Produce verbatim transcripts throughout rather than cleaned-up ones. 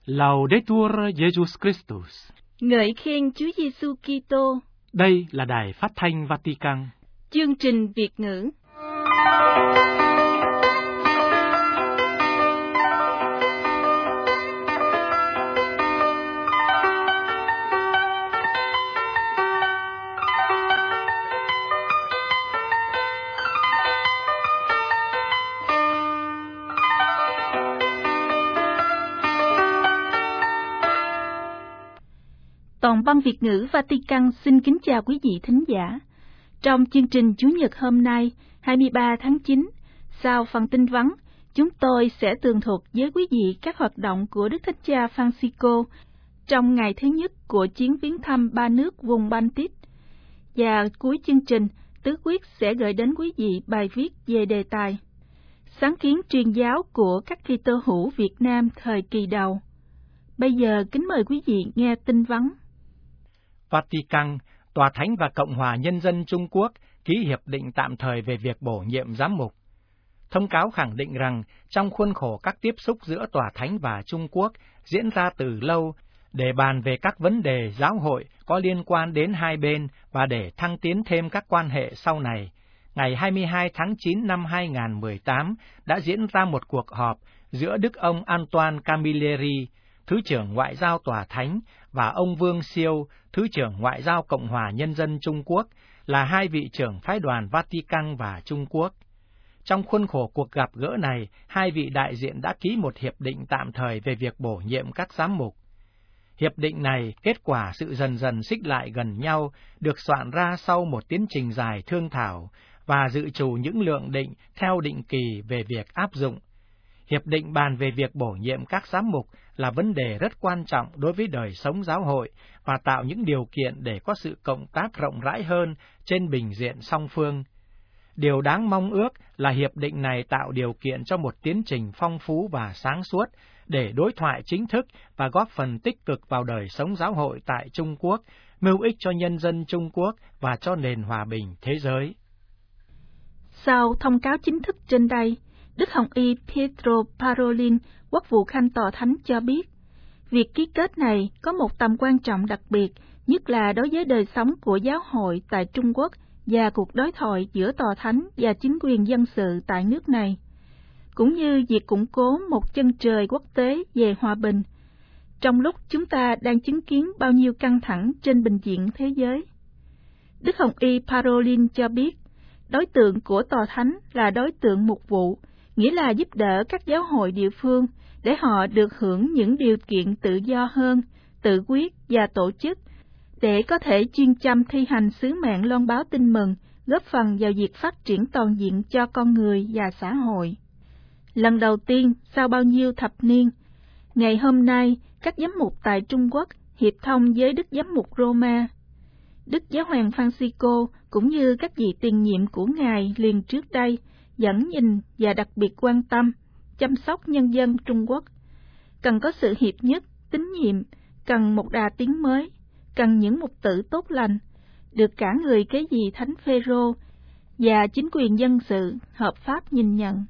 Laudetur Jesus Christus. Ngợi khen Chúa Giêsu Kitô. Đây là Đài Phát thanh Vatican. Chương trình Việt ngữ. Toàn văn Việt ngữ Vatican xin kính chào quý vị thính giả. Trong chương trình Chủ nhật hôm nay, hai mươi ba tháng chín, sau phần tin vắn, chúng tôi sẽ tường thuật với quý vị các hoạt động của Đức Thánh Cha Francisco trong ngày thứ nhất của chuyến viếng thăm ba nước vùng Baltic. Và cuối chương trình, Tứ Quyết sẽ gửi đến quý vị bài viết về đề tài sáng kiến truyền giáo của các Kitô hữu Việt Nam thời kỳ đầu. Bây giờ kính mời quý vị nghe tin vắn. Vatican, Tòa Thánh và Cộng hòa Nhân dân Trung Quốc ký hiệp định tạm thời về việc bổ nhiệm giám mục. Thông cáo khẳng định rằng trong khuôn khổ các tiếp xúc giữa Tòa Thánh và Trung Quốc diễn ra từ lâu để bàn về các vấn đề giáo hội có liên quan đến hai bên và để thăng tiến thêm các quan hệ sau này, ngày hai mươi hai tháng chín năm hai nghìn không trăm mười tám đã diễn ra một cuộc họp giữa Đức ông Antoine Camilleri, Thứ trưởng Ngoại giao Tòa Thánh, và ông Vương Siêu, Thứ trưởng Ngoại giao Cộng hòa Nhân dân Trung Quốc, là hai vị trưởng phái đoàn Vatican và Trung Quốc. Trong khuôn khổ cuộc gặp gỡ này, hai vị đại diện đã ký một hiệp định tạm thời về việc bổ nhiệm các giám mục. Hiệp định này, kết quả sự dần dần xích lại gần nhau, được soạn ra sau một tiến trình dài thương thảo và dự trù những lượng định theo định kỳ về việc áp dụng. Hiệp định bàn về việc bổ nhiệm các giám mục là vấn đề rất quan trọng đối với đời sống giáo hội và tạo những điều kiện để có sự cộng tác rộng rãi hơn trên bình diện song phương. Điều đáng mong ước là hiệp định này tạo điều kiện cho một tiến trình phong phú và sáng suốt để đối thoại chính thức và góp phần tích cực vào đời sống giáo hội tại Trung Quốc, mưu ích cho nhân dân Trung Quốc và cho nền hòa bình thế giới. Sau thông cáo chính thức trên đây, Đức Hồng Y Pietro Parolin, Quốc vụ Khanh Tòa Thánh cho biết, việc ký kết này có một tầm quan trọng đặc biệt, nhất là đối với đời sống của giáo hội tại Trung Quốc và cuộc đối thoại giữa Tòa Thánh và chính quyền dân sự tại nước này, cũng như việc củng cố một chân trời quốc tế về hòa bình, trong lúc chúng ta đang chứng kiến bao nhiêu căng thẳng trên bình diện thế giới. Đức Hồng Y Parolin cho biết, đối tượng của Tòa Thánh là đối tượng mục vụ, nghĩa là giúp đỡ các giáo hội địa phương để họ được hưởng những điều kiện tự do hơn, tự quyết và tổ chức, để có thể chuyên chăm thi hành sứ mạng loan báo tin mừng, góp phần vào việc phát triển toàn diện cho con người và xã hội. Lần đầu tiên sau bao nhiêu thập niên, ngày hôm nay các giám mục tại Trung Quốc hiệp thông với Đức Giám mục Roma. Đức Giáo hoàng Francisco cũng như các vị tiền nhiệm của Ngài liền trước đây vẫn nhìn và đặc biệt quan tâm, chăm sóc nhân dân Trung Quốc. Cần có sự hiệp nhất, tín nhiệm, cần một đà tiến mới, cần những mục tử tốt lành, được cả người kế vị Thánh Phêrô và chính quyền dân sự hợp pháp nhìn nhận.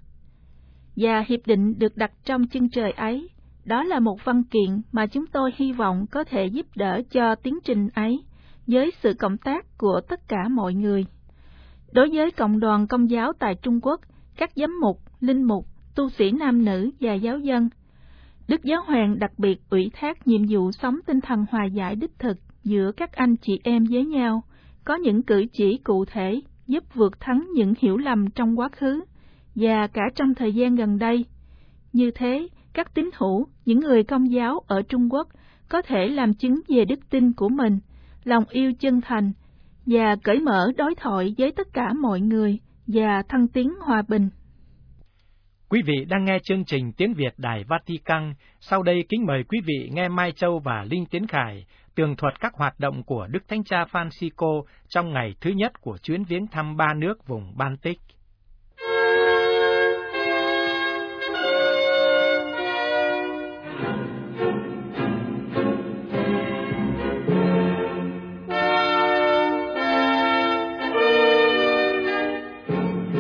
Và hiệp định được đặt trong chân trời ấy, đó là một văn kiện mà chúng tôi hy vọng có thể giúp đỡ cho tiến trình ấy, với sự cộng tác của tất cả mọi người. Đối với cộng đoàn Công giáo tại Trung Quốc, các giám mục, linh mục, tu sĩ nam nữ và giáo dân, Đức Giáo hoàng đặc biệt ủy thác nhiệm vụ sống tinh thần hòa giải đích thực giữa các anh chị em với nhau, có những cử chỉ cụ thể giúp vượt thắng những hiểu lầm trong quá khứ và cả trong thời gian gần đây. Như thế, các tín hữu, những người Công giáo ở Trung Quốc có thể làm chứng về đức tin của mình, lòng yêu chân thành và cởi mở đối thoại với tất cả mọi người và thăng tiến hòa bình. Quý vị đang nghe chương trình Tiếng Việt Đài Vatican. Sau đây kính mời quý vị nghe Mai Châu và Linh Tiến Khải tường thuật các hoạt động của Đức Thánh Cha Francisco trong ngày thứ nhất của chuyến viếng thăm ba nước vùng Baltic.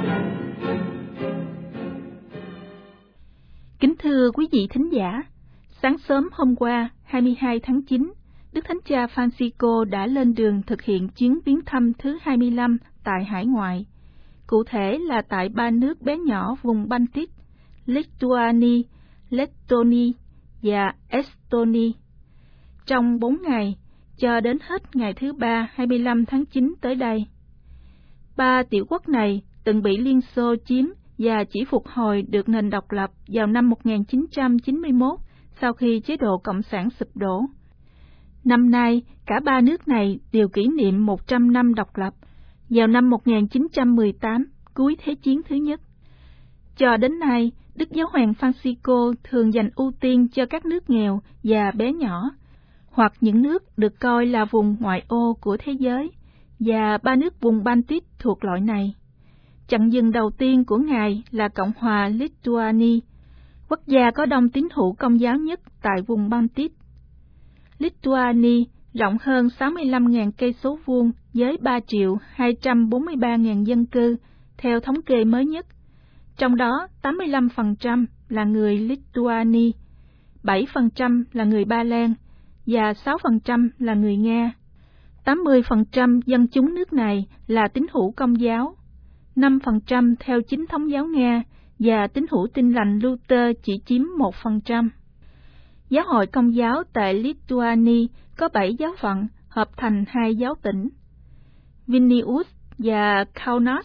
Kính thưa quý vị thính giả, Sáng sớm hôm qua, hai mươi hai tháng chín, Đức Thánh Cha Francisco đã lên đường thực hiện chuyến viếng thăm thứ hai mươi lăm tại hải ngoại, cụ thể là tại ba nước bé nhỏ vùng Baltic, Lithuania, Estonia và Estonia. Trong bốn ngày, cho đến hết ngày thứ ba hai mươi lăm tháng chín tới đây. Ba tiểu quốc này từng bị Liên Xô chiếm và chỉ phục hồi được nền độc lập vào năm một nghìn chín trăm chín mươi mốt sau khi chế độ Cộng sản sụp đổ. Năm nay, cả ba nước này đều kỷ niệm một trăm năm độc lập vào năm một nghìn chín trăm mười tám, cuối Thế chiến thứ nhất. Cho đến nay, Đức Giáo hoàng Francisco thường dành ưu tiên cho các nước nghèo và bé nhỏ, hoặc những nước được coi là vùng ngoại ô của thế giới, và ba nước vùng Baltic thuộc loại này. Chặng dừng đầu tiên của Ngài là Cộng hòa Lithuania, quốc gia có đông tín hữu Công giáo nhất tại vùng Baltic. Lithuania rộng hơn sáu mươi lăm nghìn cây số vuông với ba triệu hai trăm bốn mươi ba nghìn dân cư theo thống kê mới nhất. Trong đó tám mươi lăm phần trăm là người Lithuania, bảy phần trăm là người Ba Lan và sáu phần trăm là người Nga. tám mươi phần trăm dân chúng nước này là tín hữu Công giáo, năm phần trăm theo chính thống giáo Nga và tín hữu Tin lành Luther chỉ chiếm một phần trăm. Giáo hội Công giáo tại Lithuania có bảy giáo phận hợp thành hai giáo tỉnh, Vilnius và Kaunas.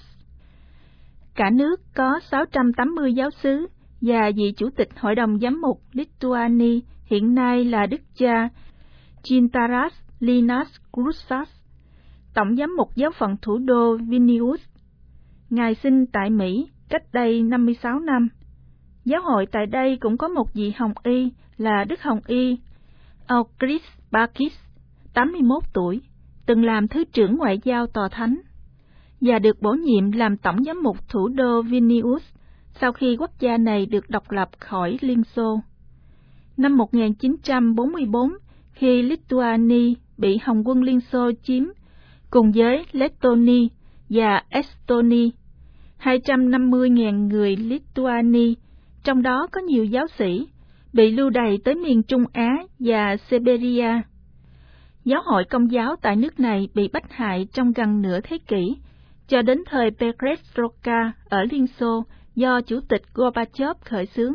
Cả nước có sáu trăm tám mươi giáo xứ và vị chủ tịch Hội đồng Giám mục Lithuania hiện nay là Đức cha Gintaras Linas Krusas, tổng giám mục giáo phận thủ đô Vilnius. Ngài sinh tại Mỹ cách đây năm mươi sáu năm. Giáo hội tại đây cũng có một vị hồng y là Đức Hồng y August Bakis, tám mươi mốt tuổi, từng làm Thứ trưởng Ngoại giao Tòa Thánh, và được bổ nhiệm làm tổng giám mục thủ đô Vilnius sau khi quốc gia này được độc lập khỏi Liên Xô. Năm một nghìn chín trăm bốn mươi tư, khi Lithuania bị Hồng quân Liên Xô chiếm, cùng với Estonia và Estonia, hai trăm năm mươi nghìn người Lithuania, trong đó có nhiều giáo sĩ, bị lưu đày tới miền Trung Á và Siberia. Giáo hội Công giáo tại nước này bị bách hại trong gần nửa thế kỷ, cho đến thời Perestroika ở Liên Xô do Chủ tịch Gorbachev khởi xướng.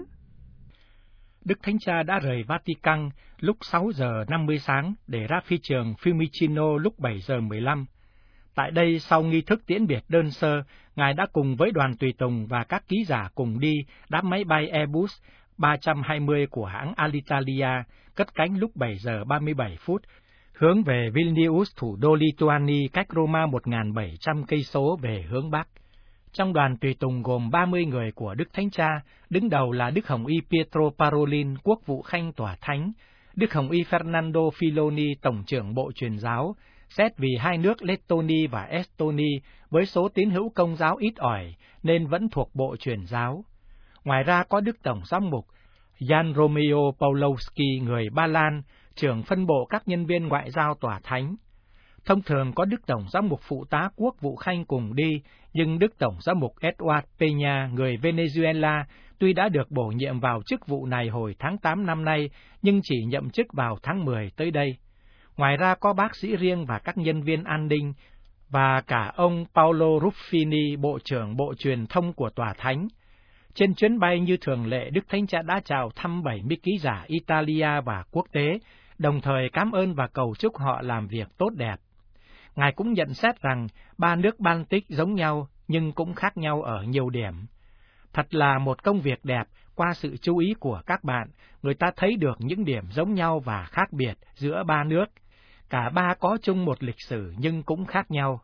Đức Thánh Cha đã rời Vatican lúc sáu giờ năm mươi sáng để ra phi trường Fiumicino lúc bảy giờ mười lăm. Tại đây, sau nghi thức tiễn biệt đơn sơ, Ngài đã cùng với đoàn tùy tùng và các ký giả cùng đi đáp máy bay Airbus ba trăm hai mươi của hãng Alitalia, cất cánh lúc bảy giờ ba mươi bảy phút, hướng về Vilnius, thủ đô Lithuania, cách Roma một nghìn bảy trăm cây số về hướng Bắc. Trong đoàn tùy tùng gồm ba mươi người của Đức Thánh Cha, đứng đầu là Đức Hồng y Pietro Parolin, quốc vụ khanh tòa thánh, Đức Hồng y Fernando Filoni, tổng trưởng bộ truyền giáo, xét vì hai nước Lettonia và Estonia với số tín hữu Công giáo ít ỏi nên vẫn thuộc bộ truyền giáo. Ngoài ra có Đức Tổng giám mục Jan Romeo Pawlowski, người Ba Lan, trưởng phân bộ các nhân viên ngoại giao tòa thánh. Thông thường có Đức Tổng giám mục phụ tá quốc vụ khanh cùng đi, nhưng Đức Tổng giám mục Edward Peña, người Venezuela, tuy đã được bổ nhiệm vào chức vụ này hồi tháng tám năm nay, nhưng chỉ nhậm chức vào tháng mười tới đây. Ngoài ra có bác sĩ riêng và các nhân viên an ninh, và cả ông Paolo Ruffini, Bộ trưởng Bộ Truyền thông của Tòa Thánh. Trên chuyến bay như thường lệ, Đức Thánh Cha đã chào thăm bảy mươi ký giả Italia và quốc tế, đồng thời cảm ơn và cầu chúc họ làm việc tốt đẹp. Ngài cũng nhận xét rằng ba nước Baltic giống nhau nhưng cũng khác nhau ở nhiều điểm. Thật là một công việc đẹp, qua sự chú ý của các bạn, người ta thấy được những điểm giống nhau và khác biệt giữa ba nước. Cả ba có chung một lịch sử nhưng cũng khác nhau.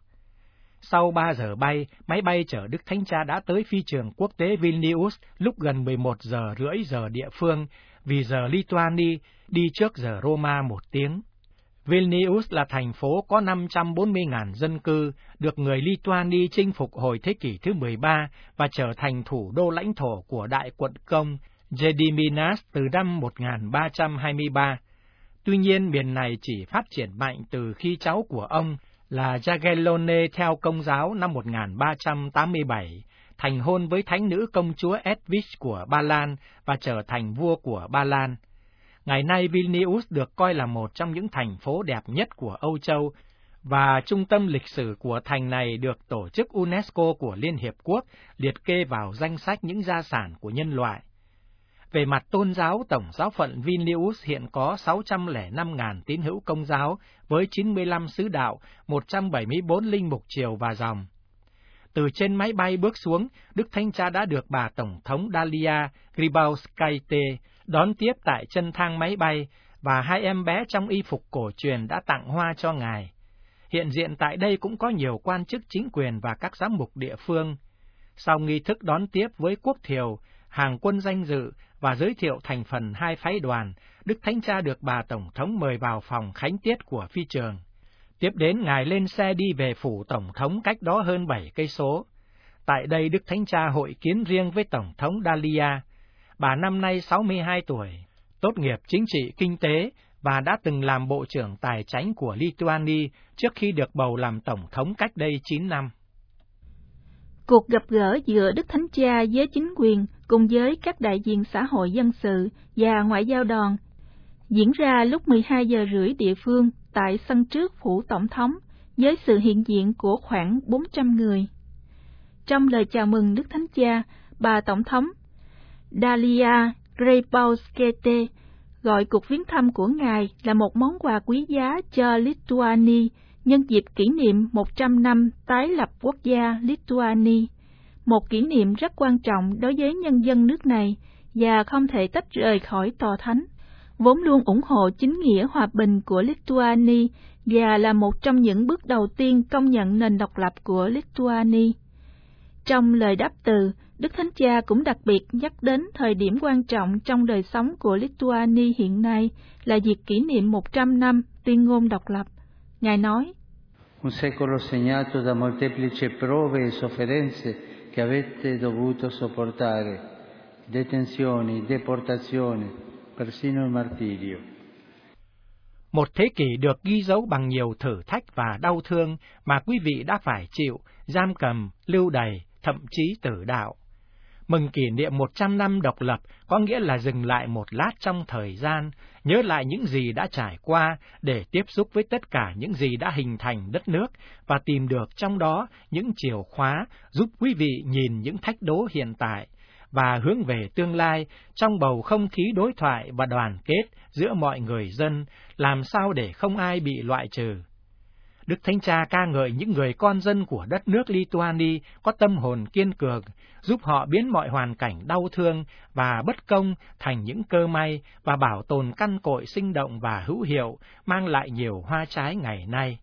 Sau ba giờ bay, máy bay chở Đức Thánh Cha đã tới phi trường quốc tế Vilnius lúc gần mười một giờ rưỡi giờ địa phương, vì giờ Lithuania đi trước giờ Roma một tiếng. Vilnius là thành phố có năm trăm bốn mươi nghìn dân cư, được người Lithuania chinh phục hồi thế kỷ thứ mười ba và trở thành thủ đô lãnh thổ của Đại quận công Gediminas từ năm một nghìn ba trăm hai mươi ba. Tuy nhiên, miền này chỉ phát triển mạnh từ khi cháu của ông là Jagiellone theo Công giáo năm một nghìn ba trăm tám mươi bảy, thành hôn với thánh nữ công chúa Edwige của Ba Lan và trở thành vua của Ba Lan. Ngày nay Vilnius được coi là một trong những thành phố đẹp nhất của Âu Châu, và trung tâm lịch sử của thành này được Tổ chức UNESCO của Liên Hiệp Quốc liệt kê vào danh sách những gia sản của nhân loại. Về mặt tôn giáo, tổng giáo phận Vilnius hiện có sáu trăm lẻ năm nghìn tín hữu Công giáo với chín mươi lăm sứ đạo, một trăm bảy mươi tư linh mục triều và dòng. Từ trên máy bay bước xuống, Đức Thánh Cha đã được bà Tổng thống Dalia Grybauskaite đón tiếp tại chân thang máy bay, và hai em bé trong y phục cổ truyền đã tặng hoa cho Ngài. Hiện diện tại đây cũng có nhiều quan chức chính quyền và các giám mục địa phương. Sau nghi thức đón tiếp với quốc thiều, hàng quân danh dự và giới thiệu thành phần hai phái đoàn, Đức Thánh Cha được bà Tổng thống mời vào phòng khánh tiết của phi trường. Tiếp đến, Ngài lên xe đi về phủ Tổng thống cách đó hơn bảy cây số. Tại đây, Đức Thánh Cha hội kiến riêng với Tổng thống Dalia. Bà năm nay sáu mươi hai tuổi, tốt nghiệp chính trị kinh tế và đã từng làm Bộ trưởng Tài chánh của Lithuania trước khi được bầu làm Tổng thống cách đây chín năm. Cuộc gặp gỡ giữa Đức Thánh Cha với chính quyền cùng với các đại diện xã hội dân sự và ngoại giao đoàn diễn ra lúc mười hai giờ rưỡi địa phương tại sân trước phủ Tổng thống với sự hiện diện của khoảng bốn trăm người. Trong lời chào mừng Đức Thánh Cha, bà Tổng thống Dalia Grybauskaite gọi cuộc viếng thăm của Ngài là một món quà quý giá cho Lithuania nhân dịp kỷ niệm một trăm năm tái lập quốc gia Lithuania, một kỷ niệm rất quan trọng đối với nhân dân nước này và không thể tách rời khỏi Tòa Thánh, vốn luôn ủng hộ chính nghĩa hòa bình của Lithuania và là một trong những bước đầu tiên công nhận nền độc lập của Lithuania. Trong lời đáp từ, Đức Thánh Cha cũng đặc biệt nhắc đến thời điểm quan trọng trong đời sống của Lithuania hiện nay là việc kỷ niệm một trăm năm tuyên ngôn độc lập. Ngài nói, Un secolo segnato da molteplici prove e sofferenze che avete dovuto sopportare, detenzioni, deportazioni, persino il martirio. Một thế kỷ được ghi dấu bằng nhiều thử thách và đau thương mà quý vị đã phải chịu, giam cầm, lưu đày, thậm chí tử đạo. Mừng kỷ niệm một trăm năm độc lập có nghĩa là dừng lại một lát trong thời gian, nhớ lại những gì đã trải qua để tiếp xúc với tất cả những gì đã hình thành đất nước và tìm được trong đó những chìa khóa giúp quý vị nhìn những thách đố hiện tại và hướng về tương lai trong bầu không khí đối thoại và đoàn kết giữa mọi người dân, làm sao để không ai bị loại trừ. Đức Thánh Cha ca ngợi những người con dân của đất nước Lithuania có tâm hồn kiên cường, giúp họ biến mọi hoàn cảnh đau thương và bất công thành những cơ may và bảo tồn căn cội sinh động và hữu hiệu, mang lại nhiều hoa trái ngày nay.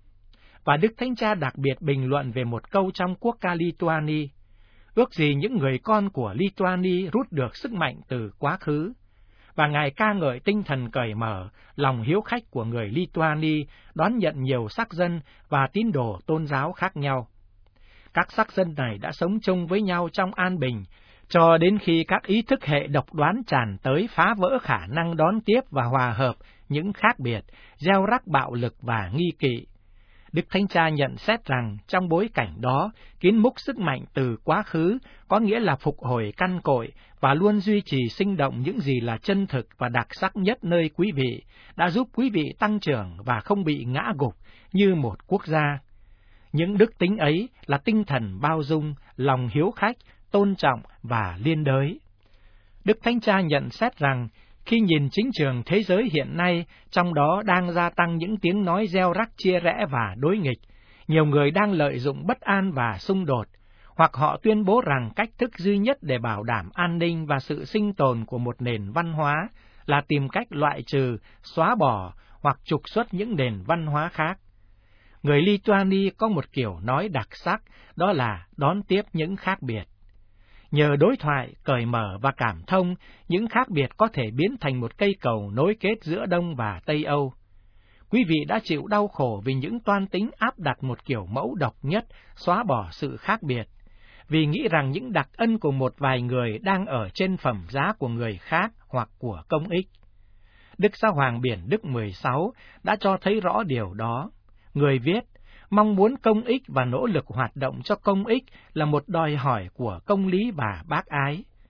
Và Đức Thánh Cha đặc biệt bình luận về một câu trong quốc ca Lithuania: ước gì những người con của Lithuania rút được sức mạnh từ quá khứ. Và Ngài ca ngợi tinh thần cởi mở, lòng hiếu khách của người Lithuania đón nhận nhiều sắc dân và tín đồ tôn giáo khác nhau. Các sắc dân này đã sống chung với nhau trong an bình, cho đến khi các ý thức hệ độc đoán tràn tới phá vỡ khả năng đón tiếp và hòa hợp những khác biệt, gieo rắc bạo lực và nghi kỵ. Đức Thánh Cha nhận xét rằng trong bối cảnh đó, kiến múc sức mạnh từ quá khứ có nghĩa là phục hồi căn cội và luôn duy trì sinh động những gì là chân thực và đặc sắc nhất nơi quý vị, đã giúp quý vị tăng trưởng và không bị ngã gục như một quốc gia. Những đức tính ấy là tinh thần bao dung, lòng hiếu khách, tôn trọng và liên đới. Đức Thánh Cha nhận xét rằng, khi nhìn chính trường thế giới hiện nay, trong đó đang gia tăng những tiếng nói gieo rắc chia rẽ và đối nghịch, nhiều người đang lợi dụng bất an và xung đột, hoặc họ tuyên bố rằng cách thức duy nhất để bảo đảm an ninh và sự sinh tồn của một nền văn hóa là tìm cách loại trừ, xóa bỏ hoặc trục xuất những nền văn hóa khác. Người Lithuania có một kiểu nói đặc sắc, đó là đón tiếp những khác biệt. Nhờ đối thoại, cởi mở và cảm thông, những khác biệt có thể biến thành một cây cầu nối kết giữa Đông và Tây Âu. Quý vị đã chịu đau khổ vì những toan tính áp đặt một kiểu mẫu độc nhất, xóa bỏ sự khác biệt, vì nghĩ rằng những đặc ân của một vài người đang ở trên phẩm giá của người khác hoặc của công ích. Đức Giáo hoàng Biển Đức mười sáu đã cho thấy rõ điều đó. Người viết, mong muốn công ích và nỗ lực hoạt động cho công ích là một đòi hỏi của công lý và bác ái.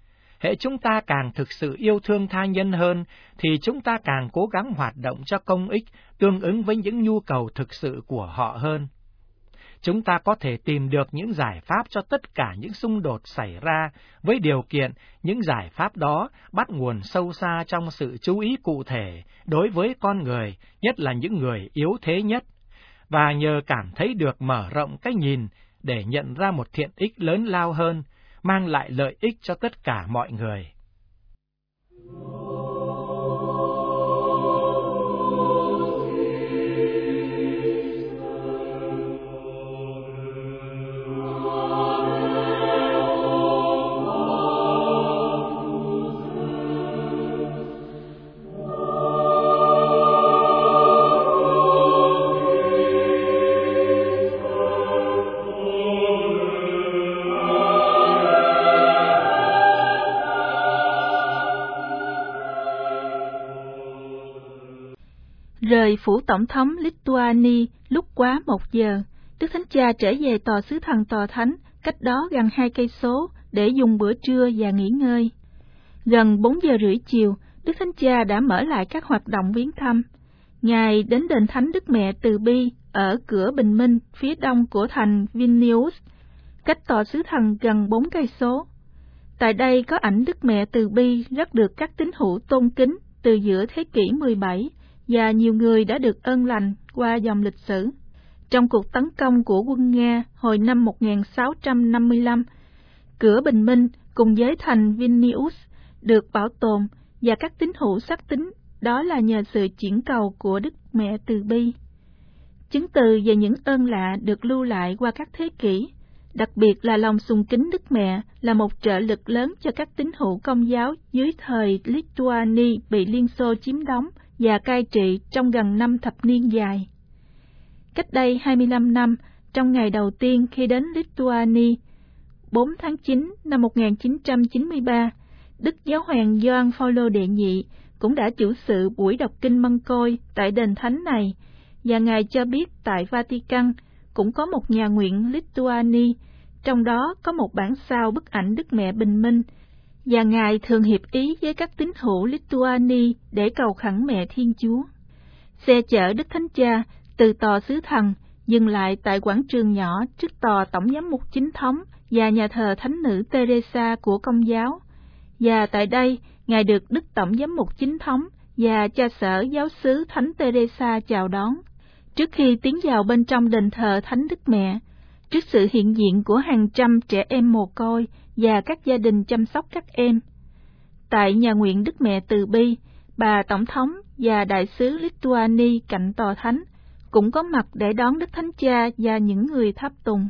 Hễ chúng ta càng thực sự yêu thương tha nhân hơn, thì chúng ta càng cố gắng hoạt động cho công ích tương ứng với những nhu cầu thực sự của họ hơn. Chúng ta có thể tìm được những giải pháp cho tất cả những xung đột xảy ra, với điều kiện những giải pháp đó bắt nguồn sâu xa trong sự chú ý cụ thể đối với con người, nhất là những người yếu thế nhất, và nhờ cảm thấy được mở rộng cái nhìn để nhận ra một thiện ích lớn lao hơn, mang lại lợi ích cho tất cả mọi người. Rời phủ tổng thống Lituania lúc quá một giờ, Đức Thánh Cha trở về tòa xứ thần tòa thánh, cách đó gần hai cây số, để dùng bữa trưa và nghỉ ngơi. Gần bốn giờ rưỡi chiều, Đức Thánh Cha đã mở lại các hoạt động viếng thăm. Ngài đến đền thánh Đức Mẹ Từ Bi ở cửa Bình Minh, phía đông của thành Vilnius, cách tòa xứ thần gần bốn cây số. Tại đây có ảnh Đức Mẹ Từ Bi rất được các tín hữu tôn kính từ giữa thế kỷ mười bảy, và nhiều người đã được ơn lành qua dòng lịch sử. Trong cuộc tấn công của quân Nga hồi năm một nghìn sáu trăm năm mươi lăm, cửa Bình Minh cùng với thành Vilnius được bảo tồn, và các tín hữu xác tín đó là nhờ sự chuyển cầu của Đức Mẹ Từ Bi. Chứng từ về những ơn lạ được lưu lại qua các thế kỷ, đặc biệt là lòng sùng kính Đức Mẹ, là một trợ lực lớn cho các tín hữu Công giáo dưới thời Lituania bị Liên Xô chiếm đóng và cai trị trong gần năm thập niên dài. Cách đây hai mươi lăm năm, trong ngày đầu tiên khi đến Lituania, bốn tháng chín năm một nghìn chín trăm chín mươi ba, Đức Giáo hoàng Gioan Phaolô đệ nhị cũng đã chủ sự buổi đọc kinh Mân Côi tại đền thánh này, và Ngài cho biết tại Vatican cũng có một nhà nguyện Lituania, trong đó có một bản sao bức ảnh Đức Mẹ Bình Minh, và Ngài thường hiệp ý với các tín hữu Lituania để cầu khẩn Mẹ Thiên Chúa. Xe chở Đức Thánh Cha từ tòa xứ thần dừng lại tại quảng trường nhỏ trước tòa Tổng giám mục chính thống và nhà thờ Thánh nữ Teresa của Công giáo, và tại đây Ngài được Đức Tổng giám mục chính thống và cha sở giáo xứ Thánh Teresa chào đón, trước khi tiến vào bên trong đền thờ Thánh Đức Mẹ, trước sự hiện diện của hàng trăm trẻ em mồ côi và các gia đình chăm sóc các em. Tại nhà nguyện Đức Mẹ Từ Bi, bà Tổng thống và đại sứ Lituania cạnh tòa thánh cũng có mặt để đón Đức Thánh Cha và những người tháp tùng.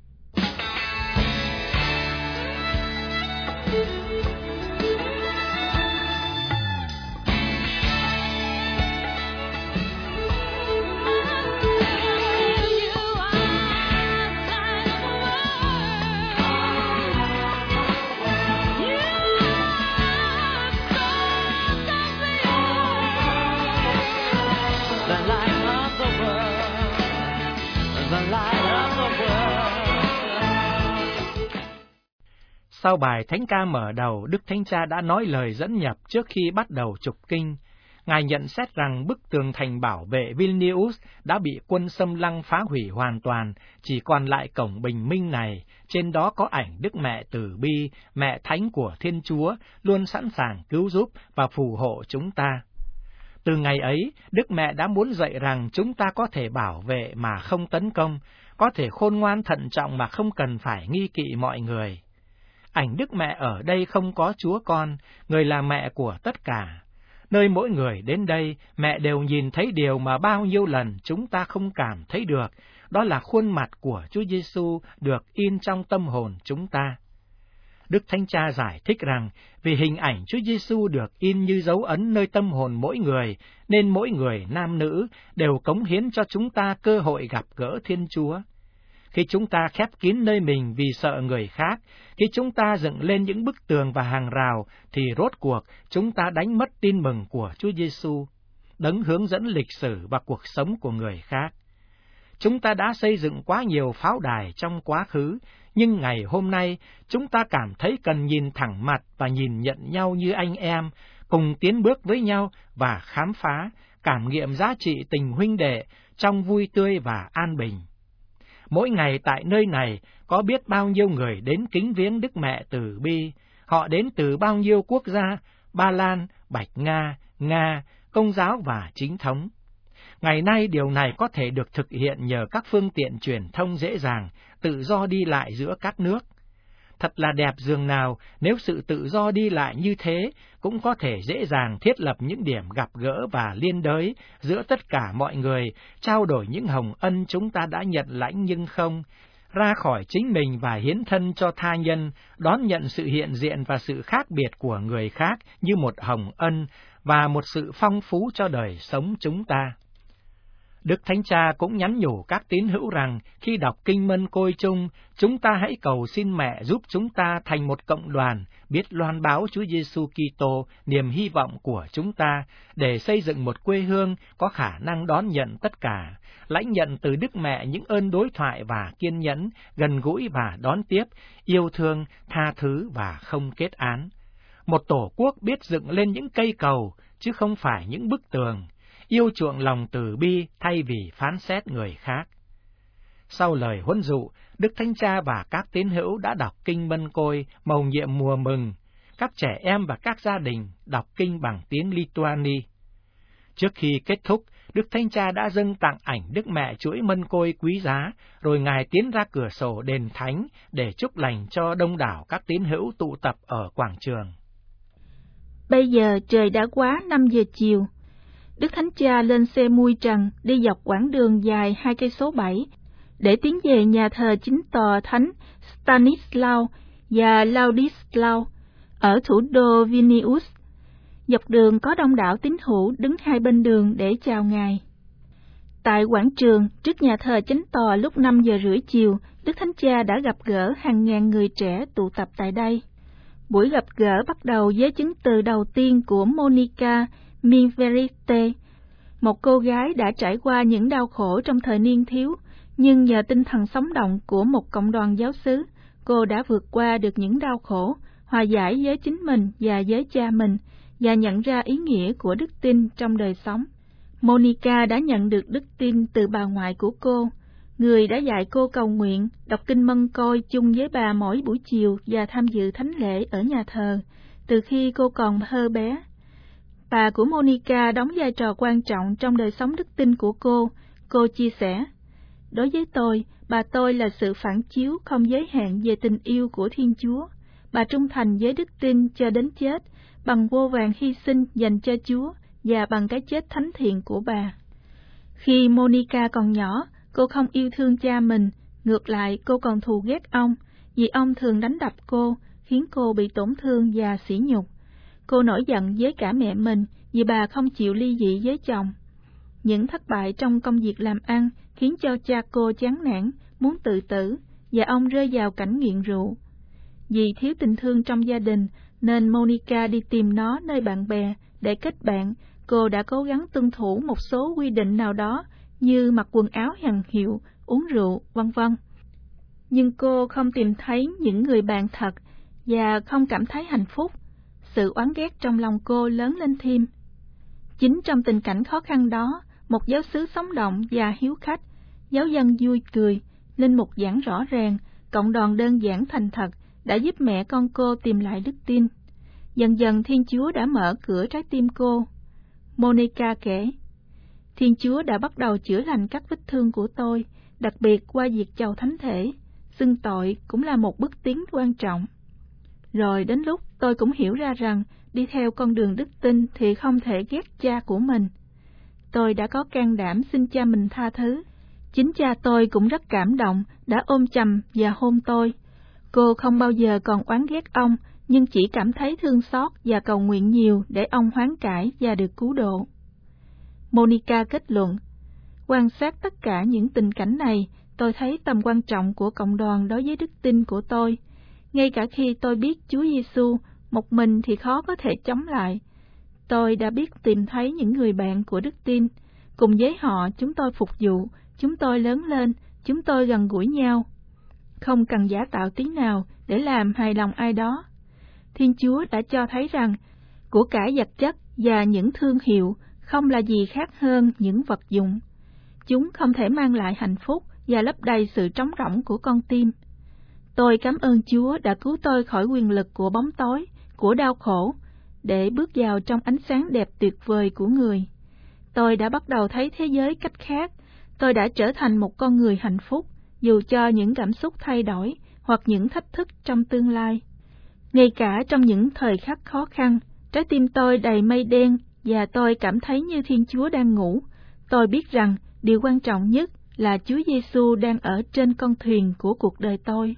Sau bài thánh ca mở đầu, Đức Thánh Cha đã nói lời dẫn nhập trước khi bắt đầu trục kinh. Ngài nhận xét rằng bức tường thành bảo vệ Vilnius đã bị quân xâm lăng phá hủy hoàn toàn, chỉ còn lại cổng bình minh này, trên đó có ảnh Đức Mẹ Từ Bi, Mẹ Thánh của Thiên Chúa, luôn sẵn sàng cứu giúp và phù hộ chúng ta. Từ ngày ấy, Đức Mẹ đã muốn dạy rằng chúng ta có thể bảo vệ mà không tấn công, có thể khôn ngoan thận trọng mà không cần phải nghi kỵ mọi người. Ảnh Đức Mẹ ở đây không có Chúa Con, người là mẹ của tất cả. Nơi mỗi người đến đây, mẹ đều nhìn thấy điều mà bao nhiêu lần chúng ta không cảm thấy được, đó là khuôn mặt của Chúa Giêsu được in trong tâm hồn chúng ta. Đức Thánh Cha giải thích rằng, vì hình ảnh Chúa Giêsu được in như dấu ấn nơi tâm hồn mỗi người, nên mỗi người nam nữ đều cống hiến cho chúng ta cơ hội gặp gỡ Thiên Chúa. Khi chúng ta khép kín nơi mình vì sợ người khác, khi chúng ta dựng lên những bức tường và hàng rào, thì rốt cuộc chúng ta đánh mất tin mừng của Chúa Giêsu, đấng hướng dẫn lịch sử và cuộc sống của người khác. chúng ta đã xây dựng quá nhiều pháo đài trong quá khứ, nhưng ngày hôm nay chúng ta cảm thấy cần nhìn thẳng mặt và nhìn nhận nhau như anh em, cùng tiến bước với nhau và khám phá, cảm nghiệm giá trị tình huynh đệ trong vui tươi và an bình. Mỗi ngày tại nơi này có biết bao nhiêu người đến kính viếng Đức Mẹ Từ Bi, họ đến từ bao nhiêu quốc gia, Ba Lan, Bạch Nga, Nga, Công giáo và Chính thống. Ngày nay điều này có thể được thực hiện nhờ các phương tiện truyền thông dễ dàng, tự do đi lại giữa các nước. Thật là đẹp dường nào nếu sự tự do đi lại như thế cũng có thể dễ dàng thiết lập những điểm gặp gỡ và liên đới giữa tất cả mọi người, trao đổi những hồng ân chúng ta đã nhận lãnh nhưng không, ra khỏi chính mình và hiến thân cho tha nhân, đón nhận sự hiện diện và sự khác biệt của người khác như một hồng ân và một sự phong phú cho đời sống chúng ta. Đức Thánh Cha cũng nhắn nhủ các tín hữu rằng khi đọc Kinh Mân Côi chung, chúng ta hãy cầu xin Mẹ giúp chúng ta thành một cộng đoàn biết loan báo Chúa Giêsu Kitô, niềm hy vọng của chúng ta, để xây dựng một quê hương có khả năng đón nhận tất cả, lãnh nhận từ Đức Mẹ những ơn đối thoại và kiên nhẫn, gần gũi và đón tiếp, yêu thương, tha thứ và không kết án. Một tổ quốc biết dựng lên những cây cầu, chứ không phải những bức tường, yêu chuộng lòng từ bi thay vì phán xét người khác. Sau lời huấn dụ, Đức Thánh Cha và các tín hữu đã đọc Kinh Mân Côi, mầu nhiệm mùa mừng. Các trẻ em và các gia đình đọc kinh bằng tiếng Lituani. Trước khi kết thúc, Đức Thánh Cha đã dâng tặng ảnh Đức Mẹ chuỗi mân côi quý giá, rồi Ngài tiến ra cửa sổ đền thánh để chúc lành cho đông đảo các tín hữu tụ tập ở quảng trường. Bây giờ trời đã quá năm giờ chiều. Đức Thánh Cha lên xe mui trần đi dọc quãng đường dài hai cây số bảy để tiến về nhà thờ chính tòa Thánh Stanislaw và Ladislao ở thủ đô Vilnius. Dọc đường có đông đảo tín hữu đứng hai bên đường để chào Ngài. Tại quảng trường trước nhà thờ chính tòa lúc năm giờ rưỡi chiều, Đức Thánh Cha đã gặp gỡ hàng ngàn người trẻ tụ tập tại đây. Buổi gặp gỡ bắt đầu với chứng từ đầu tiên của Monica Minverite, một cô gái đã trải qua những đau khổ trong thời niên thiếu, nhưng nhờ tinh thần sống động của một cộng đoàn giáo xứ, cô đã vượt qua được những đau khổ, hòa giải với chính mình và với cha mình, và nhận ra ý nghĩa của đức tin trong đời sống. Monica đã nhận được đức tin từ bà ngoại của cô, người đã dạy cô cầu nguyện, đọc kinh Mân Côi chung với bà mỗi buổi chiều và tham dự thánh lễ ở nhà thờ, từ khi cô còn thơ bé. Bà của Monica đóng vai trò quan trọng trong đời sống đức tin của cô. Cô chia sẻ, đối với tôi, bà tôi là sự phản chiếu không giới hạn về tình yêu của Thiên Chúa. Bà trung thành với đức tin cho đến chết, bằng vô vàn hy sinh dành cho Chúa và bằng cái chết thánh thiện của bà. Khi Monica còn nhỏ, cô không yêu thương cha mình, ngược lại cô còn thù ghét ông, vì ông thường đánh đập cô, khiến cô bị tổn thương và sỉ nhục. Cô nổi giận với cả mẹ mình vì bà không chịu ly dị với chồng. Những thất bại trong công việc làm ăn khiến cho cha cô chán nản, muốn tự tử, và ông rơi vào cảnh nghiện rượu. Vì thiếu tình thương trong gia đình, nên Monica đi tìm nó nơi bạn bè để kết bạn. Cô đã cố gắng tuân thủ một số quy định nào đó, như mặc quần áo hàng hiệu, uống rượu, vân vân. Nhưng cô không tìm thấy những người bạn thật và không cảm thấy hạnh phúc. Sự oán ghét trong lòng cô lớn lên thêm. Chính trong tình cảnh khó khăn đó, một giáo xứ sống động và hiếu khách, giáo dân vui cười, linh mục giảng rõ ràng, cộng đoàn đơn giản thành thật đã giúp mẹ con cô tìm lại đức tin. Dần dần Thiên Chúa đã mở cửa trái tim cô. Monica kể, Thiên Chúa đã bắt đầu chữa lành các vết thương của tôi, đặc biệt qua việc chầu thánh thể. Xưng tội cũng là một bước tiến quan trọng. Rồi đến lúc tôi cũng hiểu ra rằng đi theo con đường đức tin thì không thể ghét cha của mình. Tôi đã có can đảm xin cha mình tha thứ. Chính cha tôi cũng rất cảm động, đã ôm chầm và hôn tôi. Cô không bao giờ còn oán ghét ông, nhưng chỉ cảm thấy thương xót và cầu nguyện nhiều để ông hoán cải và được cứu độ. Monica kết luận, quan sát tất cả những tình cảnh này, tôi thấy tầm quan trọng của cộng đoàn đối với đức tin của tôi. Ngay cả khi tôi biết Chúa Giêsu, một mình thì khó có thể chống lại. Tôi đã biết tìm thấy những người bạn của đức tin. Cùng với họ chúng tôi phục vụ, chúng tôi lớn lên, chúng tôi gần gũi nhau. Không cần giả tạo tí nào để làm hài lòng ai đó. Thiên Chúa đã cho thấy rằng của cải vật chất và những thương hiệu không là gì khác hơn những vật dụng. Chúng không thể mang lại hạnh phúc và lấp đầy sự trống rỗng của con tim. Tôi cảm ơn Chúa đã cứu tôi khỏi quyền lực của bóng tối, của đau khổ, để bước vào trong ánh sáng đẹp tuyệt vời của người. Tôi đã bắt đầu thấy thế giới cách khác. Tôi đã trở thành một con người hạnh phúc, dù cho những cảm xúc thay đổi hoặc những thách thức trong tương lai. Ngay cả trong những thời khắc khó khăn, trái tim tôi đầy mây đen và tôi cảm thấy như Thiên Chúa đang ngủ. Tôi biết rằng điều quan trọng nhất là Chúa Giêsu đang ở trên con thuyền của cuộc đời tôi.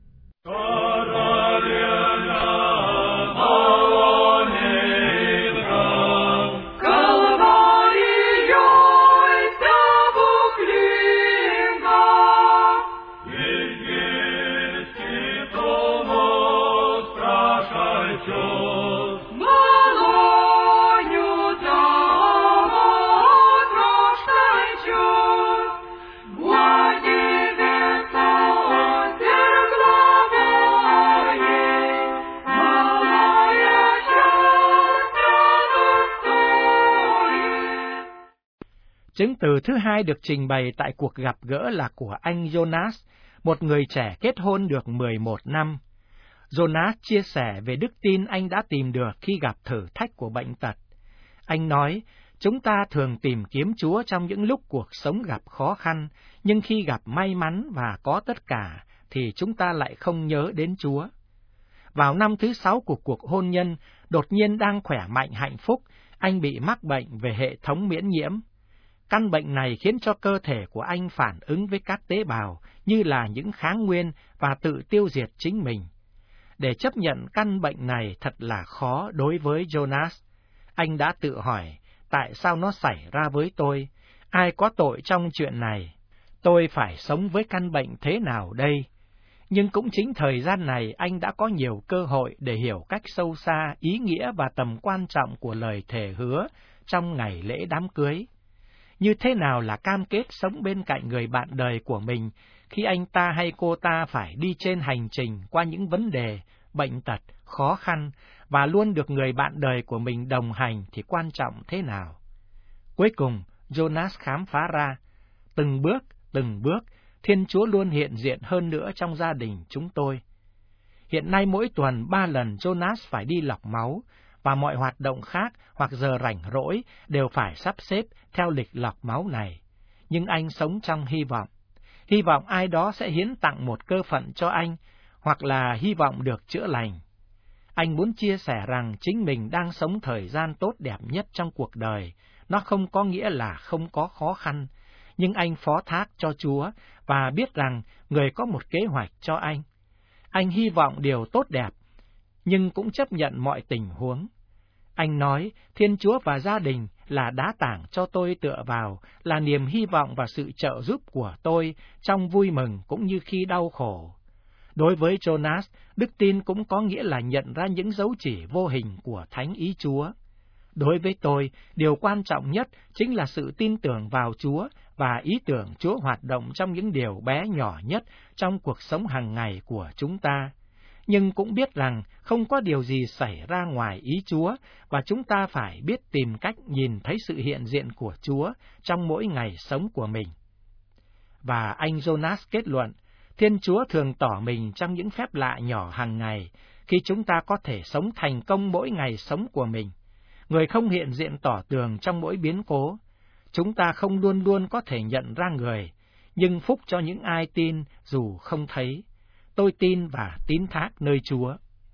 Chứng từ thứ hai được trình bày tại cuộc gặp gỡ là của anh Jonas, một người trẻ kết hôn được mười một năm. Jonas chia sẻ về đức tin anh đã tìm được khi gặp thử thách của bệnh tật. Anh nói, chúng ta thường tìm kiếm Chúa trong những lúc cuộc sống gặp khó khăn, nhưng khi gặp may mắn và có tất cả, thì chúng ta lại không nhớ đến Chúa. Vào năm thứ sáu của cuộc hôn nhân, đột nhiên đang khỏe mạnh hạnh phúc, anh bị mắc bệnh về hệ thống miễn nhiễm. Căn bệnh này khiến cho cơ thể của anh phản ứng với các tế bào như là những kháng nguyên và tự tiêu diệt chính mình. Để chấp nhận căn bệnh này thật là khó đối với Jonas. Anh đã tự hỏi, tại sao nó xảy ra với tôi? Ai có tội trong chuyện này? Tôi phải sống với căn bệnh thế nào đây? Nhưng cũng chính thời gian này anh đã có nhiều cơ hội để hiểu cách sâu xa ý nghĩa và tầm quan trọng của lời thề hứa trong ngày lễ đám cưới. Như thế nào là cam kết sống bên cạnh người bạn đời của mình khi anh ta hay cô ta phải đi trên hành trình qua những vấn đề, bệnh tật, khó khăn và luôn được người bạn đời của mình đồng hành thì quan trọng thế nào? Cuối cùng, Jonas khám phá ra, từng bước, từng bước, Thiên Chúa luôn hiện diện hơn nữa trong gia đình chúng tôi. Hiện nay mỗi tuần ba lần Jonas phải đi lọc máu, và mọi hoạt động khác hoặc giờ rảnh rỗi đều phải sắp xếp theo lịch lọc máu này. Nhưng anh sống trong hy vọng. Hy vọng ai đó sẽ hiến tặng một cơ phận cho anh, hoặc là hy vọng được chữa lành. Anh muốn chia sẻ rằng chính mình đang sống thời gian tốt đẹp nhất trong cuộc đời. Nó không có nghĩa là không có khó khăn, nhưng anh phó thác cho Chúa và biết rằng người có một kế hoạch cho anh. Anh hy vọng điều tốt đẹp, nhưng cũng chấp nhận mọi tình huống. Anh nói, Thiên Chúa và gia đình là đá tảng cho tôi tựa vào, là niềm hy vọng và sự trợ giúp của tôi trong vui mừng cũng như khi đau khổ. Đối với Jonas, đức tin cũng có nghĩa là nhận ra những dấu chỉ vô hình của Thánh Ý Chúa. Đối với tôi, điều quan trọng nhất chính là sự tin tưởng vào Chúa và ý tưởng Chúa hoạt động trong những điều bé nhỏ nhất trong cuộc sống hàng ngày của chúng ta. Nhưng cũng biết rằng không có điều gì xảy ra ngoài ý Chúa, và chúng ta phải biết tìm cách nhìn thấy sự hiện diện của Chúa trong mỗi ngày sống của mình. Và anh Jonas kết luận, Thiên Chúa thường tỏ mình trong những phép lạ nhỏ hàng ngày, khi chúng ta có thể sống thành công mỗi ngày sống của mình. Người không hiện diện tỏ tường trong mỗi biến cố. Chúng ta không luôn luôn có thể nhận ra người, nhưng phúc cho những ai tin dù không thấy. Tôi tin và tín thác nơi Chúa.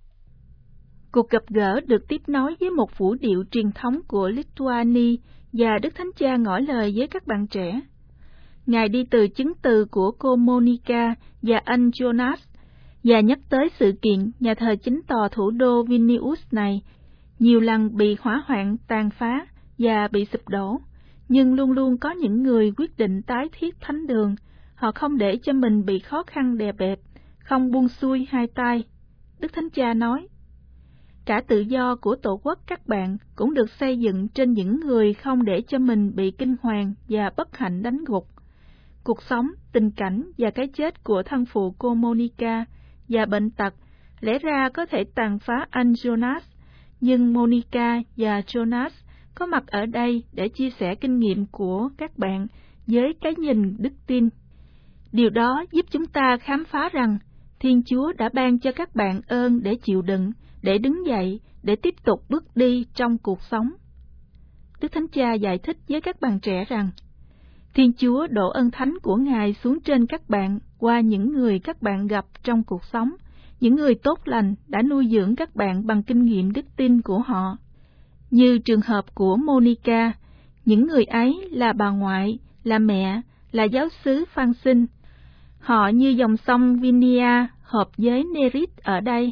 Cuộc gặp gỡ được tiếp nối với một vũ điệu truyền thống của Lithuania và Đức Thánh Cha ngỏ lời với các bạn trẻ. Ngài đi từ chứng từ của cô Monica và anh Jonas và nhắc tới sự kiện nhà thờ chính tòa thủ đô Vilnius này nhiều lần bị hỏa hoạn tàn phá và bị sụp đổ, nhưng luôn luôn có những người quyết định tái thiết thánh đường. Họ không để cho mình bị khó khăn đè bẹp, không buông xuôi hai tay. Đức Thánh Cha nói, cả tự do của tổ quốc các bạn cũng được xây dựng trên những người không để cho mình bị kinh hoàng và bất hạnh đánh gục. cuộc sống, tình cảnh và cái chết của thân phụ cô Monica và bệnh tật lẽ ra có thể tàn phá anh Jonas, nhưng Monica và Jonas có mặt ở đây để chia sẻ kinh nghiệm của các bạn với cái nhìn đức tin. Điều đó giúp chúng ta khám phá rằng Thiên Chúa đã ban cho các bạn ơn để chịu đựng, để đứng dậy, để tiếp tục bước đi trong cuộc sống. Đức Thánh Cha giải thích với các bạn trẻ rằng, Thiên Chúa đổ ơn thánh của Ngài xuống trên các bạn qua những người các bạn gặp trong cuộc sống, những người tốt lành đã nuôi dưỡng các bạn bằng kinh nghiệm đức tin của họ. Như trường hợp của Monica, những người ấy là bà ngoại, là mẹ, là giáo xứ Phan Sinh. Họ như dòng sông Vinia hợp với Nerit ở đây,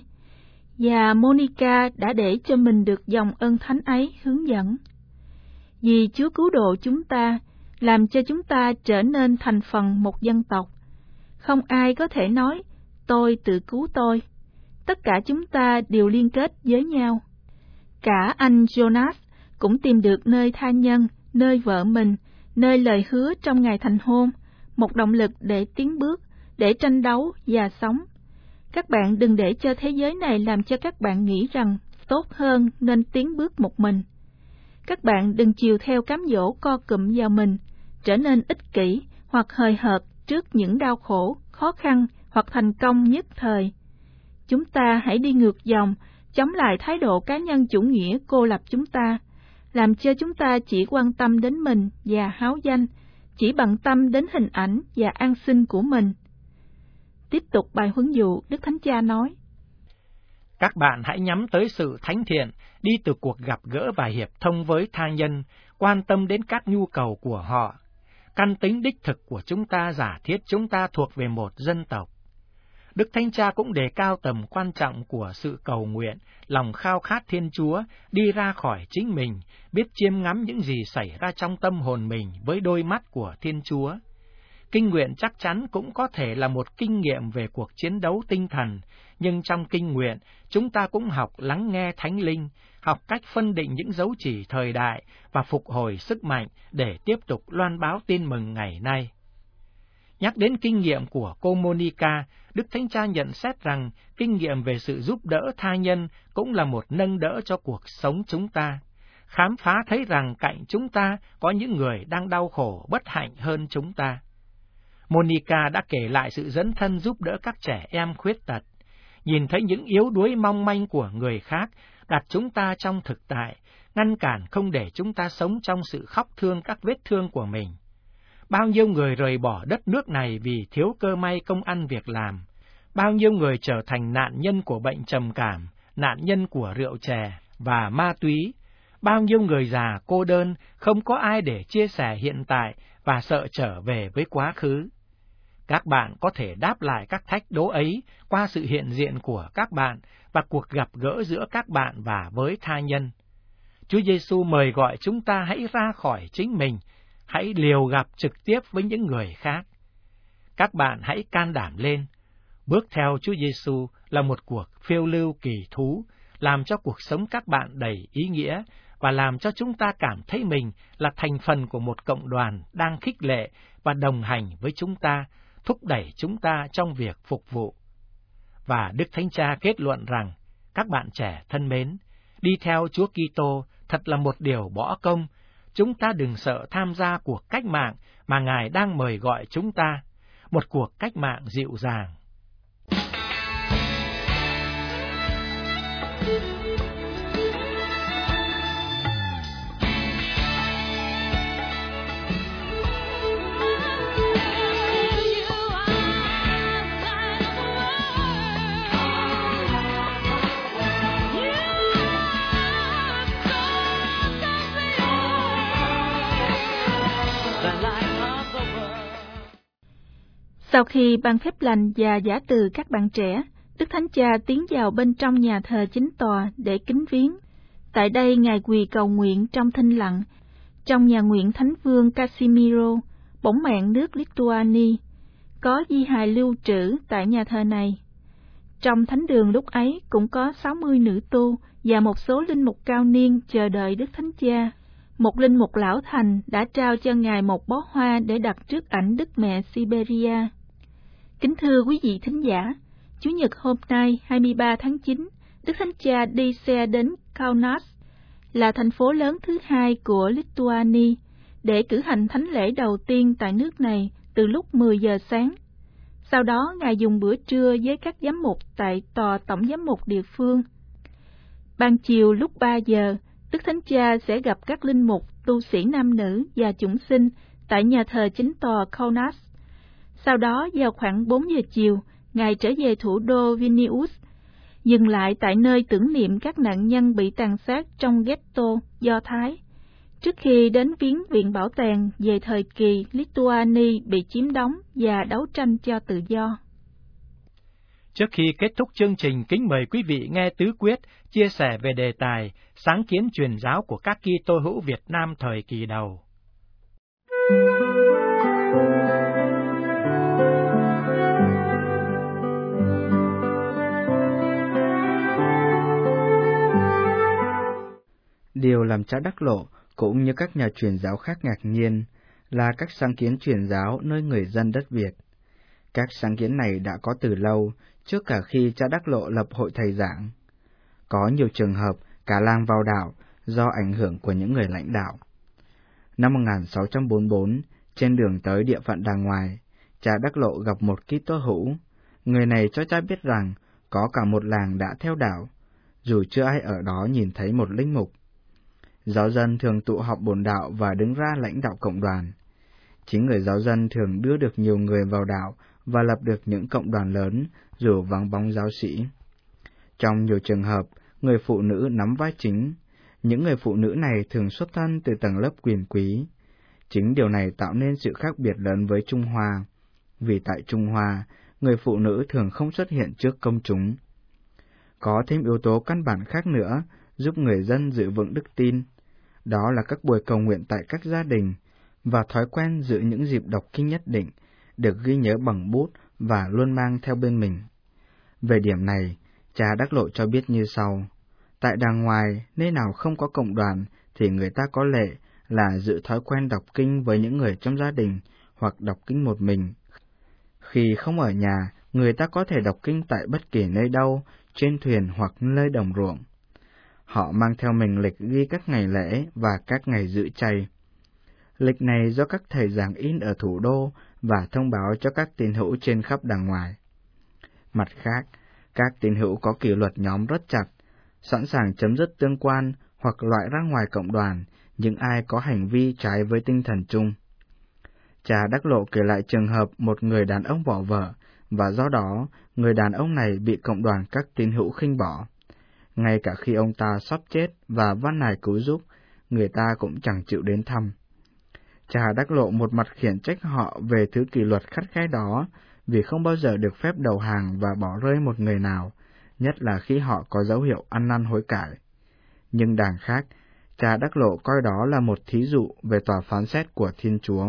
và Monica đã để cho mình được dòng ơn thánh ấy hướng dẫn. Vì Chúa cứu độ chúng ta, làm cho chúng ta trở nên thành phần một dân tộc. Không ai có thể nói, tôi tự cứu tôi. Tất cả chúng ta đều liên kết với nhau. Cả anh Jonas cũng tìm được nơi tha nhân, nơi vợ mình, nơi lời hứa trong ngày thành hôn, một động lực để tiến bước, để tranh đấu và sống. Các bạn đừng để cho thế giới này làm cho các bạn nghĩ rằng tốt hơn nên tiến bước một mình. Các bạn đừng chiều theo cám dỗ co cụm vào mình, trở nên ích kỷ hoặc hời hợt trước những đau khổ, khó khăn hoặc thành công nhất thời. Chúng ta hãy đi ngược dòng, chống lại thái độ cá nhân chủ nghĩa cô lập chúng ta, làm cho chúng ta chỉ quan tâm đến mình và háo danh, chỉ bận tâm đến hình ảnh và an sinh của mình. Tiếp tục bài huấn dụ, Đức Thánh Cha nói, các bạn hãy nhắm tới sự thánh thiện, đi từ cuộc gặp gỡ và hiệp thông với tha nhân, quan tâm đến các nhu cầu của họ. Căn tính đích thực của chúng ta giả thiết chúng ta thuộc về một dân tộc. Đức Thánh Cha cũng đề cao tầm quan trọng của sự cầu nguyện, lòng khao khát Thiên Chúa, đi ra khỏi chính mình, biết chiêm ngắm những gì xảy ra trong tâm hồn mình với đôi mắt của Thiên Chúa. Kinh nguyện chắc chắn cũng có thể là một kinh nghiệm về cuộc chiến đấu tinh thần, nhưng trong kinh nguyện, chúng ta cũng học lắng nghe Thánh Linh, học cách phân định những dấu chỉ thời đại và phục hồi sức mạnh để tiếp tục loan báo tin mừng ngày nay. Nhắc đến kinh nghiệm của cô Monica, Đức Thánh Cha nhận xét rằng kinh nghiệm về sự giúp đỡ tha nhân cũng là một nâng đỡ cho cuộc sống chúng ta. Khám phá thấy rằng cạnh chúng ta có những người đang đau khổ bất hạnh hơn chúng ta. Monica đã kể lại sự dấn thân giúp đỡ các trẻ em khuyết tật, nhìn thấy những yếu đuối mong manh của người khác, đặt chúng ta trong thực tại, ngăn cản không để chúng ta sống trong sự khóc thương các vết thương của mình. Bao nhiêu người rời bỏ đất nước này vì thiếu cơ may công ăn việc làm, bao nhiêu người trở thành nạn nhân của bệnh trầm cảm, nạn nhân của rượu chè và ma túy, bao nhiêu người già cô đơn, không có ai để chia sẻ hiện tại và sợ trở về với quá khứ. Các bạn có thể đáp lại các thách đố ấy qua sự hiện diện của các bạn và cuộc gặp gỡ giữa các bạn và với tha nhân. Chúa Giêsu mời gọi chúng ta hãy ra khỏi chính mình, hãy liều gặp trực tiếp với những người khác. Các bạn hãy can đảm lên. Bước theo Chúa Giêsu là một cuộc phiêu lưu kỳ thú, làm cho cuộc sống các bạn đầy ý nghĩa và làm cho chúng ta cảm thấy mình là thành phần của một cộng đoàn đang khích lệ và đồng hành với chúng ta, thúc đẩy chúng ta trong việc phục vụ. Và Đức Thánh Cha kết luận rằng, các bạn trẻ thân mến, đi theo Chúa Kitô thật là một điều bỏ công. Chúng ta đừng sợ tham gia cuộc cách mạng mà Ngài đang mời gọi chúng ta, một cuộc cách mạng dịu dàng. Sau khi ban phép lành và giả từ các bạn trẻ, Đức Thánh Cha tiến vào bên trong nhà thờ chính tòa để kính viếng. Tại đây Ngài quỳ cầu nguyện trong thinh lặng, trong nhà nguyện Thánh Vương Casimiro, bổn mạng nước Lituania. Có di hài lưu trữ tại nhà thờ này. Trong thánh đường lúc ấy cũng có sáu mươi nữ tu và một số linh mục cao niên chờ đợi Đức Thánh Cha. một linh mục lão thành đã trao cho Ngài một bó hoa để đặt trước ảnh Đức Mẹ Siberia. Kính thưa quý vị thính giả, Chủ nhật hôm nay hai mươi ba tháng chín, Đức Thánh Cha đi xe đến Kaunas, là thành phố lớn thứ hai của Lithuania, để cử hành thánh lễ đầu tiên tại nước này từ lúc mười giờ sáng. Sau đó, Ngài dùng bữa trưa với các giám mục tại tòa tổng giám mục địa phương. Ban chiều lúc ba giờ, Đức Thánh Cha sẽ gặp các linh mục, tu sĩ nam nữ và chúng sinh tại nhà thờ chính tòa Kaunas. Sau đó, vào khoảng bốn giờ chiều, Ngài trở về thủ đô Vilnius, dừng lại tại nơi tưởng niệm các nạn nhân bị tàn sát trong ghetto Do Thái, trước khi đến viếng Viện Bảo tàng về thời kỳ Lithuania bị chiếm đóng và đấu tranh cho tự do. Trước khi kết thúc chương trình, kính mời quý vị nghe Tứ Quyết chia sẻ về đề tài sáng kiến truyền giáo của các Kitô hữu Việt Nam thời kỳ đầu. Điều làm cha Đắc Lộ cũng như các nhà truyền giáo khác ngạc nhiên là các sáng kiến truyền giáo nơi người dân đất Việt. Các sáng kiến này đã có từ lâu, trước cả khi cha Đắc Lộ lập hội thầy giảng. Có nhiều trường hợp cả làng vào đạo do ảnh hưởng của những người lãnh đạo. Năm một nghìn sáu trăm bốn mươi bốn, trên đường tới địa phận Đàng Ngoài, cha Đắc Lộ gặp một Kitô hữu. Người này cho cha biết rằng có cả một làng đã theo đạo, dù chưa ai ở đó nhìn thấy một linh mục. Giáo dân thường tụ họp bổn đạo và đứng ra lãnh đạo cộng đoàn. Chính người giáo dân thường đưa được nhiều người vào đạo và lập được những cộng đoàn lớn, dù vắng bóng giáo sĩ. Trong nhiều trường hợp, người phụ nữ nắm vai chính. Những người phụ nữ này thường xuất thân từ tầng lớp quyền quý. Chính điều này tạo nên sự khác biệt lớn với Trung Hoa, vì tại Trung Hoa, người phụ nữ thường không xuất hiện trước công chúng. Có thêm yếu tố căn bản khác nữa, giúp người dân giữ vững đức tin. Đó là các buổi cầu nguyện tại các gia đình, và thói quen giữ những dịp đọc kinh nhất định, được ghi nhớ bằng bút và luôn mang theo bên mình. Về điểm này, cha Đắc Lộ cho biết như sau. Tại Đàng Ngoài, nơi nào không có cộng đoàn, thì người ta có lệ là giữ thói quen đọc kinh với những người trong gia đình, hoặc đọc kinh một mình. Khi không ở nhà, người ta có thể đọc kinh tại bất kỳ nơi đâu, trên thuyền hoặc nơi đồng ruộng. Họ mang theo mình lịch ghi các ngày lễ và các ngày giữ chay. Lịch này do các thầy giảng in ở thủ đô và thông báo cho các tín hữu trên khắp Đàng Ngoài. Mặt khác, các tín hữu có kỷ luật nhóm rất chặt, sẵn sàng chấm dứt tương quan hoặc loại ra ngoài cộng đoàn những ai có hành vi trái với tinh thần chung. Cha Đắc Lộ kể lại trường hợp một người đàn ông bỏ vợ, và do đó người đàn ông này bị cộng đoàn các tín hữu khinh bỏ. Ngay cả khi ông ta sắp chết và van nài cứu giúp, người ta cũng chẳng chịu đến thăm. Cha Đắc Lộ một mặt khiển trách họ về thứ kỷ luật khắt khe đó, vì không bao giờ được phép đầu hàng và bỏ rơi một người nào, nhất là khi họ có dấu hiệu ăn năn hối cải. Nhưng đằng khác, cha Đắc Lộ coi đó là một thí dụ về tòa phán xét của Thiên Chúa.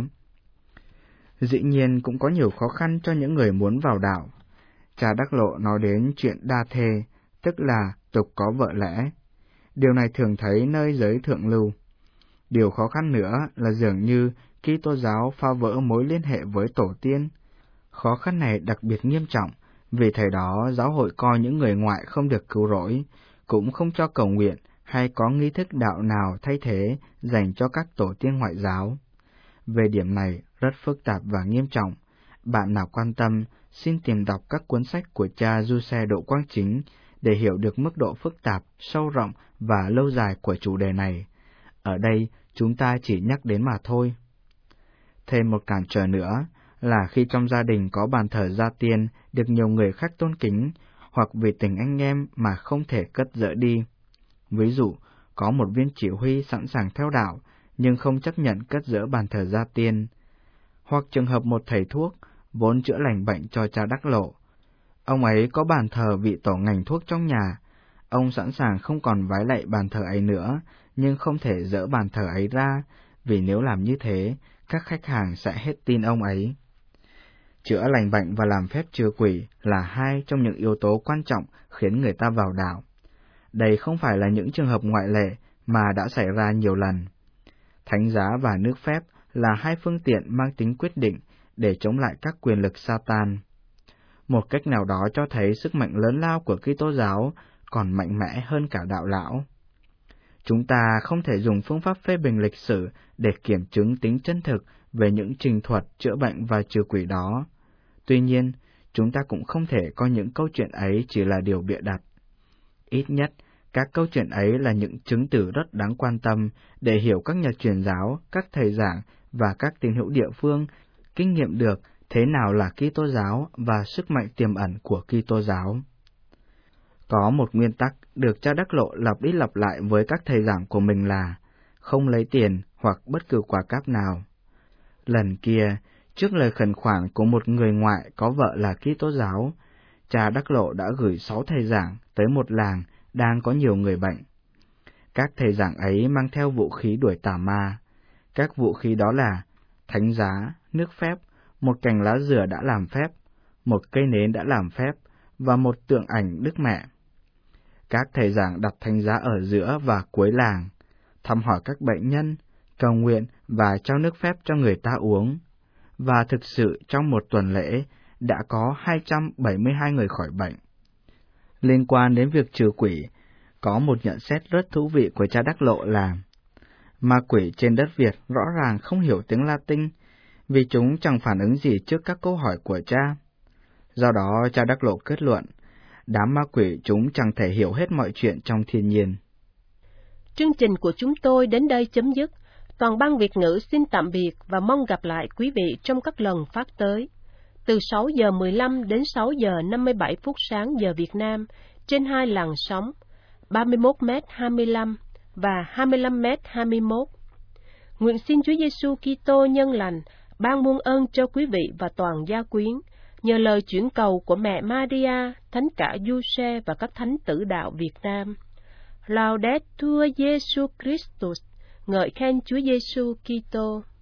Dĩ nhiên cũng có nhiều khó khăn cho những người muốn vào đạo. Cha Đắc Lộ nói đến chuyện đa thê, tức là tục có vợ lẽ. Điều này thường thấy nơi giới thượng lưu. Điều khó khăn nữa là dường như Kitô giáo phá vỡ mối liên hệ với tổ tiên. Khó khăn này đặc biệt nghiêm trọng, vì thời đó giáo hội coi những người ngoại không được cứu rỗi, cũng không cho cầu nguyện hay có nghi thức đạo nào thay thế dành cho các tổ tiên ngoại giáo. Về điểm này rất phức tạp và nghiêm trọng. Bạn nào quan tâm, xin tìm đọc các cuốn sách của cha Giuse Độ Quang Chính để hiểu được mức độ phức tạp, sâu rộng và lâu dài của chủ đề này. Ở đây, chúng ta chỉ nhắc đến mà thôi. Thêm một cản trở nữa là khi trong gia đình có bàn thờ gia tiên được nhiều người khác tôn kính, hoặc vì tình anh em mà không thể cất dỡ đi. Ví dụ, có một viên chỉ huy sẵn sàng theo đạo, nhưng không chấp nhận cất dỡ bàn thờ gia tiên. Hoặc trường hợp một thầy thuốc, vốn chữa lành bệnh cho cha Đắc Lộ. Ông ấy có bàn thờ vị tổ ngành thuốc trong nhà. Ông sẵn sàng không còn vái lạy bàn thờ ấy nữa, nhưng không thể dỡ bàn thờ ấy ra, vì nếu làm như thế, các khách hàng sẽ hết tin ông ấy. Chữa lành bệnh và làm phép trừ quỷ là hai trong những yếu tố quan trọng khiến người ta vào đạo. Đây không phải là những trường hợp ngoại lệ mà đã xảy ra nhiều lần. Thánh giá và nước phép là hai phương tiện mang tính quyết định để chống lại các quyền lực Satan. Một cách nào đó cho thấy sức mạnh lớn lao của Kitô giáo còn mạnh mẽ hơn cả đạo lão. Chúng ta không thể dùng phương pháp phê bình lịch sử để kiểm chứng tính chân thực về những trình thuật chữa bệnh và trừ quỷ đó. Tuy nhiên, chúng ta cũng không thể coi những câu chuyện ấy chỉ là điều bịa đặt. Ít nhất, các câu chuyện ấy là những chứng từ rất đáng quan tâm để hiểu các nhà truyền giáo, các thầy giảng và các tín hữu địa phương kinh nghiệm được thế nào là Kitô giáo và sức mạnh tiềm ẩn của Kitô giáo. Có một nguyên tắc được cha Đắc Lộ lặp đi lặp lại với các thầy giảng của mình là không lấy tiền hoặc bất cứ quà cáp nào. Lần kia, trước lời khẩn khoản của một người ngoại có vợ là Kitô giáo, cha Đắc Lộ đã gửi sáu thầy giảng tới một làng đang có nhiều người bệnh. Các thầy giảng ấy mang theo vũ khí đuổi tà ma. Các vũ khí đó là thánh giá, nước phép, một cành lá dừa đã làm phép, một cây nến đã làm phép và một tượng ảnh Đức Mẹ. Các thầy giảng đặt thánh giá ở giữa và cuối làng, thăm hỏi các bệnh nhân, cầu nguyện và trao nước phép cho người ta uống. Và thực sự trong một tuần lễ đã có hai trăm bảy mươi hai người khỏi bệnh. Liên quan đến việc trừ quỷ, có một nhận xét rất thú vị của cha Đắc Lộ là ma quỷ trên đất Việt rõ ràng không hiểu tiếng Latin, vì chúng chẳng phản ứng gì trước các câu hỏi của cha. Do đó, cha Đắc Lộ kết luận, đám ma quỷ chúng chẳng thể hiểu hết mọi chuyện trong thiên nhiên. Chương trình của chúng tôi đến đây chấm dứt. Toàn ban Việt ngữ xin tạm biệt và mong gặp lại quý vị trong các lần phát tới. Từ sáu giờ mười lăm đến sáu giờ năm mươi bảy phút sáng giờ Việt Nam, trên hai làn sóng, ba mươi mốt mét hai mươi lăm và hai mươi lăm mét hai mươi mốt. Nguyện xin Chúa Giêsu Kitô nhân lành ban muôn ơn cho quý vị và toàn gia quyến, nhờ lời chuyển cầu của mẹ Maria, Thánh cả Giuse và các thánh tử đạo Việt Nam. Laudetur Jesus Christus, ngợi khen Chúa Giêsu Kitô.